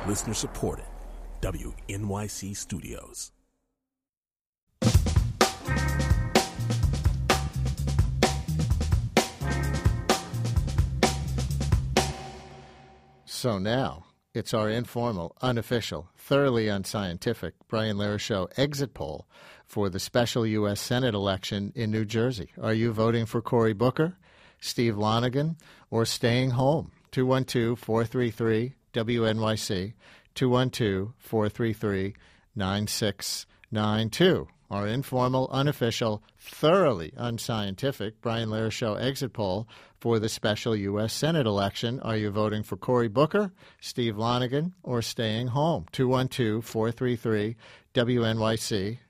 Listener supported. WNYC Studios. So now, it's our informal, unofficial, thoroughly unscientific Brian Lehrer Show exit poll for the special U.S. Senate election in New Jersey. Are you voting for Cory Booker, Steve Lonegan, or staying home? 212-433-WNYC, 212-433-9692. Our informal, unofficial, thoroughly unscientific Brian Lehrer Show exit poll for the special U.S. Senate election. Are you voting for Cory Booker, Steve Lonegan, or staying home? 212-433-WNYC,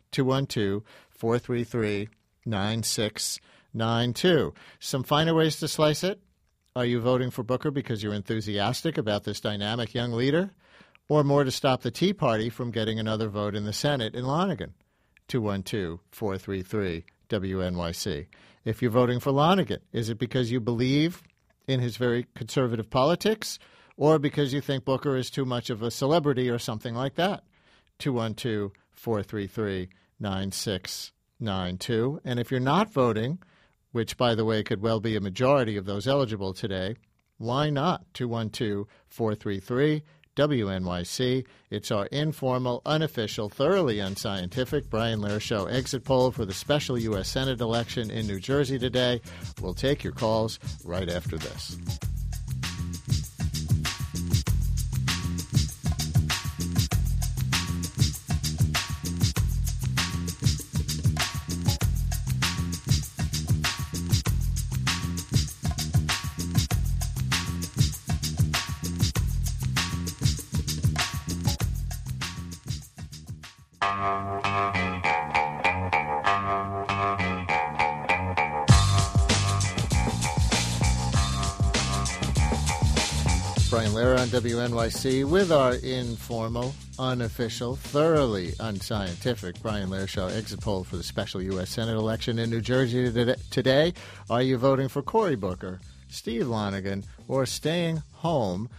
212-433-9692. Some finer ways to slice it. Are you voting for Booker because you're enthusiastic about this dynamic young leader, or more to stop the Tea Party from getting another vote in the Senate in Lonegan? 212-433-WNYC. If you're voting for Lonegan, is it because you believe in his very conservative politics, or because you think Booker is too much of a celebrity or something like that? 212-433-9692. And if you're not voting, which, by the way, could well be a majority of those eligible today, why not? 212-433-WNYC. It's our informal, unofficial, thoroughly unscientific Brian Lehrer Show exit poll for the special U.S. Senate election in New Jersey today. We'll take your calls right after this. Brian Lehrer on WNYC with our informal, unofficial, thoroughly unscientific Brian Lehrer Show exit poll for the special U.S. Senate election in New Jersey today. Are you voting for Cory Booker, Steve Lonegan, or staying home?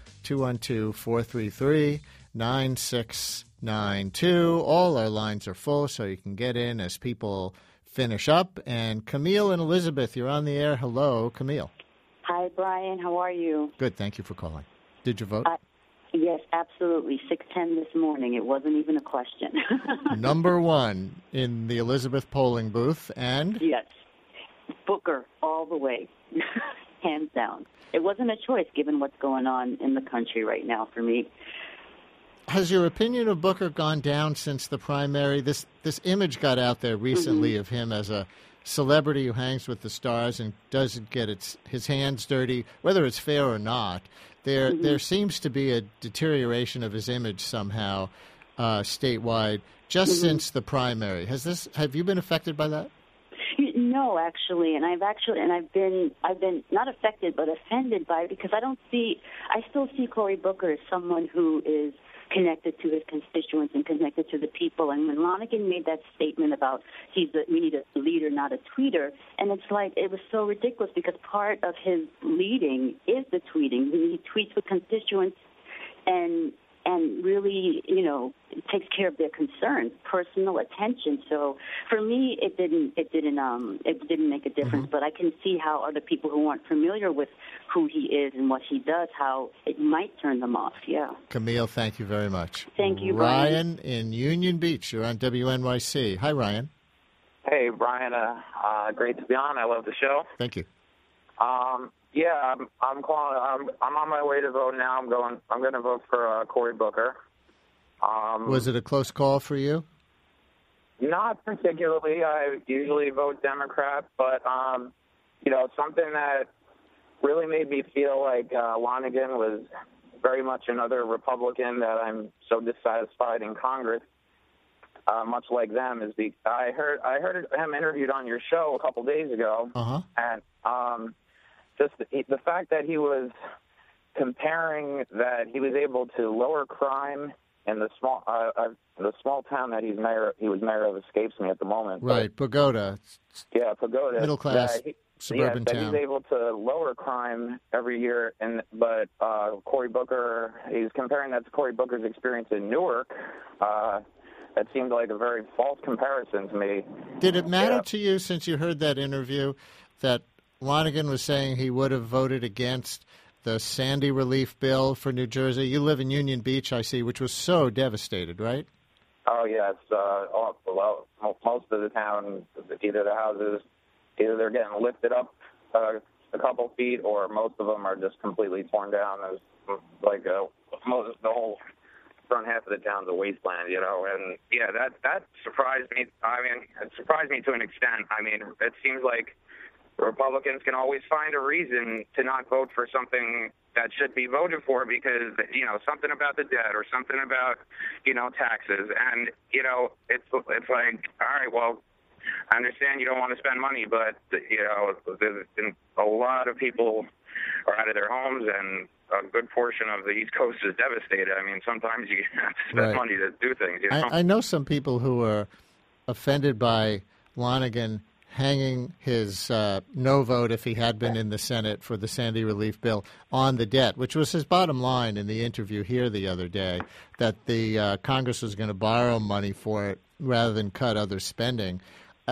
212-433-9692. All our lines are full, so you can get in as people finish up. And Camille and Elizabeth, you're on the air. Hello, Camille. Hi, Brian. How are you? Good. Thank you for calling. Did you vote? Yes, absolutely. 6:10 this morning. It wasn't even a question. Number one in the Elizabeth polling booth, and? Yes. Booker, all the way. Hands down. It wasn't a choice given what's going on in the country right now for me. Has your opinion of Booker gone down since the primary? This image got out there recently of him as a celebrity who hangs with the stars and doesn't get his hands dirty, whether it's fair or not. There seems to be a deterioration of his image somehow statewide just since the primary. Have you been affected by that? No, actually, and I've been not affected but offended by it because I still see Cory Booker as someone who is connected to his constituents and connected to the people. And when Lonegan made that statement about we need a leader, not a tweeter, and it's like it was so ridiculous because part of his leading is the tweeting. He tweets with constituents and really, takes care of their concerns, personal attention. So for me, it didn't make a difference. But I can see how other people who aren't familiar with who he is and what he does, how it might turn them off. Yeah. Camille, thank you very much. Thank you, Ryan in Union Beach. You're on WNYC. Hi, Ryan. Hey, Brian. Great to be on. I love the show. Thank you. Yeah, I'm calling. I'm on my way to vote now. I'm going to vote for Cory Booker. Was it a close call for you? Not particularly. I usually vote Democrat, but something that really made me feel like Lonegan was very much another Republican that I'm so dissatisfied in Congress, much like them. I heard him interviewed on your show a couple days ago, and just the fact that he was comparing that he was able to lower crime in the small town that he was mayor of escapes me at the moment. Right, Pagoda. Yeah, Pagoda. Middle class suburban that town. he's able to lower crime every year, but Cory Booker, he's comparing that to Cory Booker's experience in Newark. That seemed like a very false comparison to me. Did it matter to you, since you heard that interview, that Lonegan was saying he would have voted against the Sandy relief bill for New Jersey? You live in Union Beach, I see, which was so devastated, right? Oh, yes. Well, most of the town, either the houses, either they're getting lifted up a couple feet, or most of them are just completely torn down. There's like the whole front half of the town's a wasteland, And yeah, that surprised me. I mean, it surprised me to an extent. I mean, it seems like Republicans can always find a reason to not vote for something that should be voted for because, something about the debt or something about, taxes. And, it's like, all right, well, I understand you don't want to spend money, but, there's been a lot of people are out of their homes, and a good portion of the East Coast is devastated. I mean, sometimes you have to spend money to do things. I know some people who are offended by Lonegan hanging his no vote, if he had been in the Senate, for the Sandy relief bill on the debt, which was his bottom line in the interview here the other day, that the Congress was going to borrow money for it rather than cut other spending.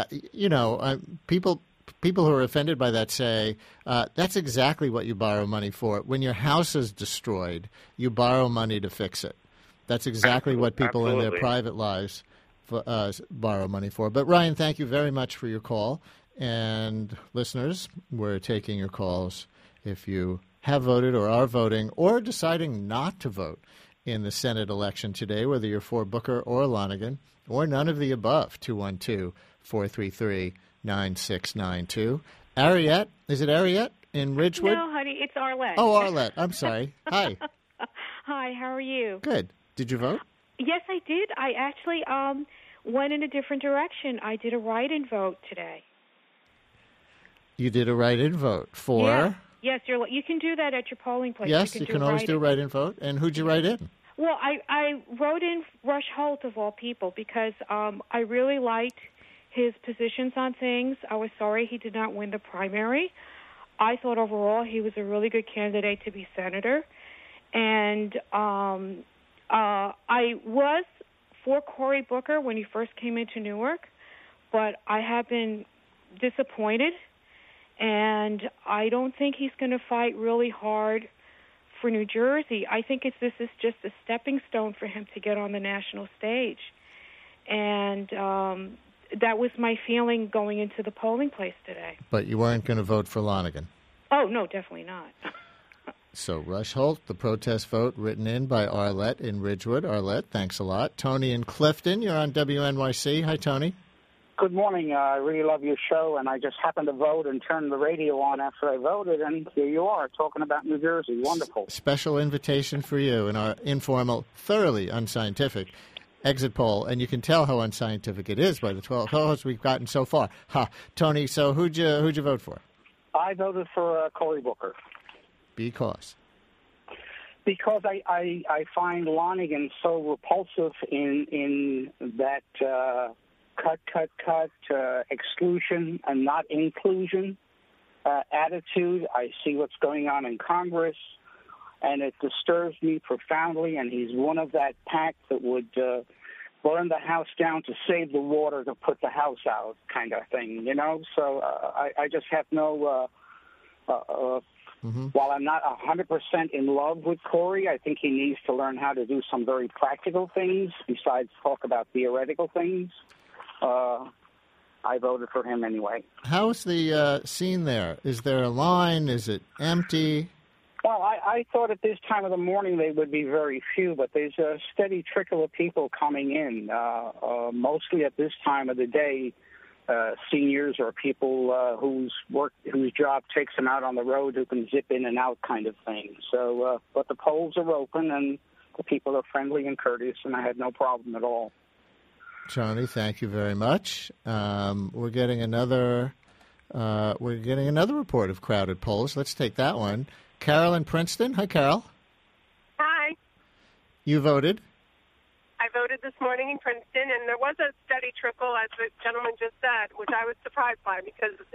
People who are offended by that say that's exactly what you borrow money for. When your house is destroyed, you borrow money to fix it. That's exactly what people in their private lives borrow money for. But, Ryan, thank you very much for your call. And, listeners, we're taking your calls if you have voted or are voting or deciding not to vote in the Senate election today, whether you're for Booker or Lonegan or none of the above. 212-433-9692. Ariette, is it Ariette in Ridgewood? No, honey, it's Arlette. Oh, Arlette. I'm sorry. Hi. Hi, how are you? Good. Did you vote? Yes, I did. I actually went in a different direction. I did a write-in vote today. You did a write-in vote for? Yeah. Yes, you can do that at your polling place. Yes, you can always do a write-in vote. And who'd you write in? Well, I wrote in Rush Holt, of all people, because I really liked his positions on things. I was sorry he did not win the primary. I thought overall he was a really good candidate to be senator. And I was for Cory Booker when he first came into Newark, but I have been disappointed, and I don't think he's going to fight really hard for New Jersey. I think this is just a stepping stone for him to get on the national stage. And that was my feeling going into the polling place today. But you weren't going to vote for Lonegan? Oh, no, definitely not. So Rush Holt, the protest vote written in by Arlette in Ridgewood. Arlette, thanks a lot. Tony in Clifton, you're on WNYC. Hi, Tony. Good morning. I really love your show, and I just happened to vote and turn the radio on after I voted, and here you are talking about New Jersey. Wonderful. Special invitation for you in our informal, thoroughly unscientific exit poll, and you can tell how unscientific it is by the 12 calls we've gotten so far. Tony, so who'd you vote for? I voted for Cory Booker. Because I find Lonegan so repulsive in that cut, exclusion and not inclusion attitude. I see what's going on in Congress, and it disturbs me profoundly, and he's one of that pack that would burn the house down to save the water to put the house out kind of thing, So I just have no... While I'm not 100% in love with Cory, I think he needs to learn how to do some very practical things besides talk about theoretical things. I voted for him anyway. How's the scene there? Is there a line? Is it empty? Well, I thought at this time of the morning they would be very few, but there's a steady trickle of people coming in, mostly at this time of the day. Seniors or people whose job takes them out on the road who can zip in and out kind of thing. So, but the polls are open and the people are friendly and courteous, and I had no problem at all. Tony, thank you very much. We're getting another report of crowded polls. Let's take that one. Carol in Princeton. Hi, Carol. Hi. You voted? I voted this morning in Princeton, and there was a steady trickle, as the gentleman just said, which I was surprised by because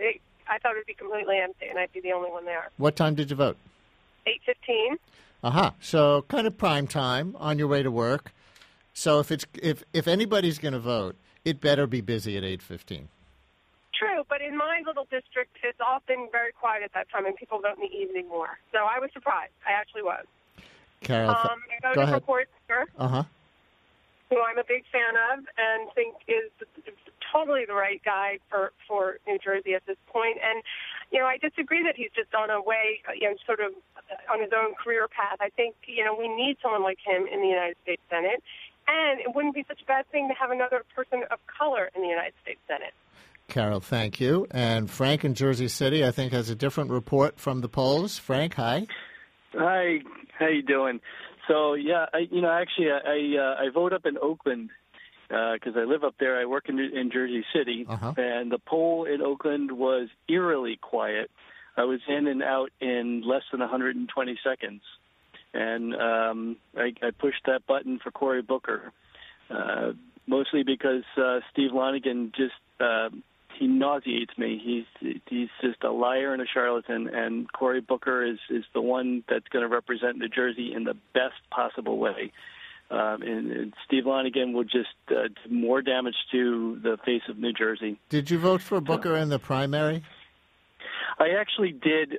I thought it would be completely empty, and I'd be the only one there. What time did you vote? 8:15. So kind of prime time on your way to work. So if anybody's going to vote, it better be busy at 8:15. True, but in my little district, it's often very quiet at that time, and people vote in the evening more. So I was surprised. I actually was. Carol, I go voted ahead. for Cory Booker, who I'm a big fan of and think is totally the right guy for New Jersey at this point. And, I disagree that he's just on a way, sort of on his own career path. I think, we need someone like him in the United States Senate. And it wouldn't be such a bad thing to have another person of color in the United States Senate. Carol, thank you. And Frank in Jersey City, I think, has a different report from the polls. Frank, hi. Hi, how you doing? So, yeah, I vote up in Oakland because I live up there. I work in Jersey City, and the poll in Oakland was eerily quiet. I was in and out in less than 120 seconds, and I pushed that button for Cory Booker, mostly because Steve Lonegan just he nauseates me. He's just a liar and a charlatan, and Cory Booker is the one that's going to represent New Jersey in the best possible way. And Steve Lonegan will just do more damage to the face of New Jersey. Did you vote for Booker in the primary? I actually did.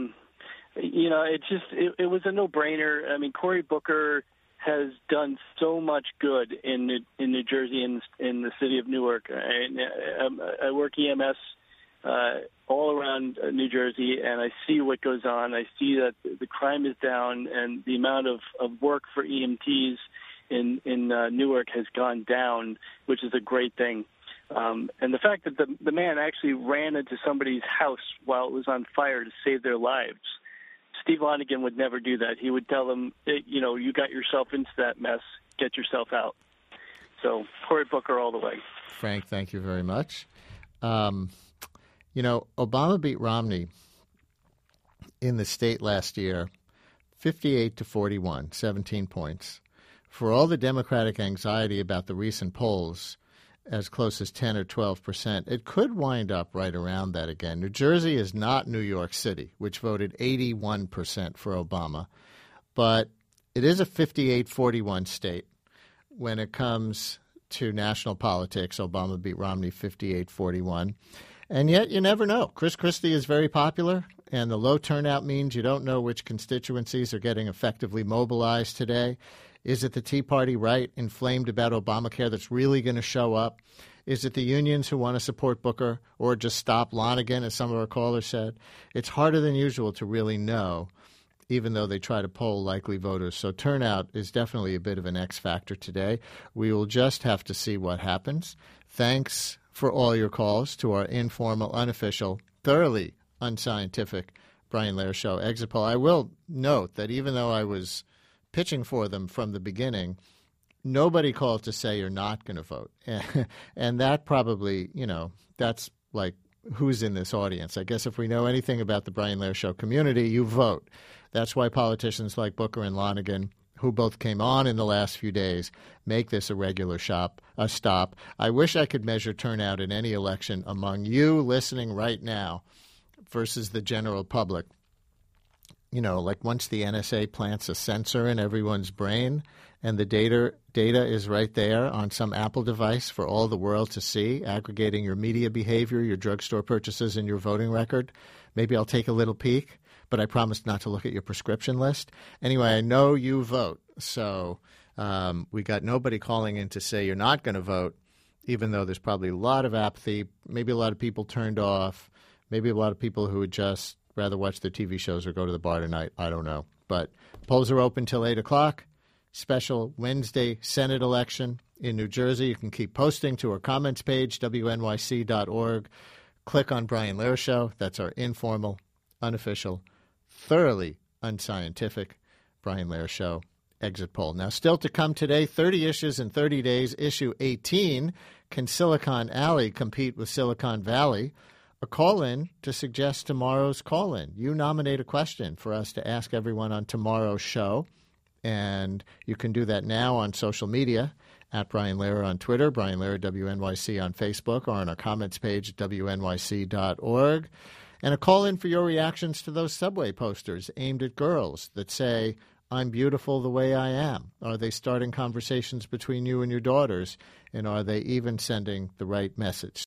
It was a no-brainer. I mean, Cory Booker has done so much good in New Jersey and in the city of Newark. I work EMS all around New Jersey, and I see what goes on. I see that the crime is down, and the amount of work for EMTs in Newark has gone down, which is a great thing. And the fact that the man actually ran into somebody's house while it was on fire to save their lives. Steve Lonegan would never do that. He would tell them, you got yourself into that mess, get yourself out. So Cory Booker all the way. Frank, thank you very much. Obama beat Romney in the state last year, 58-41, 17 points. For all the Democratic anxiety about the recent polls, as close as 10 or 12%, it could wind up right around that again. New Jersey is not New York City, which voted 81% for Obama, but it is a 58-41 state. When it comes to national politics, Obama beat Romney 58-41. And yet you never know. Chris Christie is very popular, and the low turnout means you don't know which constituencies are getting effectively mobilized today. Is it the Tea Party right, inflamed about Obamacare, that's really going to show up? Is it the unions who want to support Booker or just stop Lonegan, as some of our callers said? It's harder than usual to really know, even though they try to poll likely voters. So turnout is definitely a bit of an X factor today. We will just have to see what happens. Thanks for all your calls to our informal, unofficial, thoroughly unscientific Brian Lehrer Show exit poll. I will note that even though I was pitching for them from the beginning, nobody called to say you're not going to vote. And that probably, that's like who's in this audience. I guess if we know anything about the Brian Lehrer Show community, you vote. That's why politicians like Booker and Lonegan, who both came on in the last few days, make this a regular stop. I wish I could measure turnout in any election among you listening right now versus the general public. Like once the NSA plants a sensor in everyone's brain and the data is right there on some Apple device for all the world to see, aggregating your media behavior, your drugstore purchases, and your voting record, maybe I'll take a little peek, but I promise not to look at your prescription list. Anyway, I know you vote, so we got nobody calling in to say you're not going to vote, even though there's probably a lot of apathy, maybe a lot of people turned off, maybe a lot of people who would just rather watch the TV shows or go to the bar tonight. I don't know. But polls are open till 8 o'clock. Special Wednesday Senate election in New Jersey. You can keep posting to our comments page, wnyc.org. Click on Brian Lehrer Show. That's our informal, unofficial, thoroughly unscientific Brian Lehrer Show exit poll. Now, still to come today, 30 issues in 30 days. Issue 18, can Silicon Alley compete with Silicon Valley? A call-in to suggest tomorrow's call-in. You nominate a question for us to ask everyone on tomorrow's show, and you can do that now on social media at Brian Lehrer on Twitter, Brian Lehrer WNYC on Facebook, or on our comments page at wnyc.org. And a call in for your reactions to those subway posters aimed at girls that say, "I'm beautiful the way I am." Are they starting conversations between you and your daughters? And are they even sending the right message?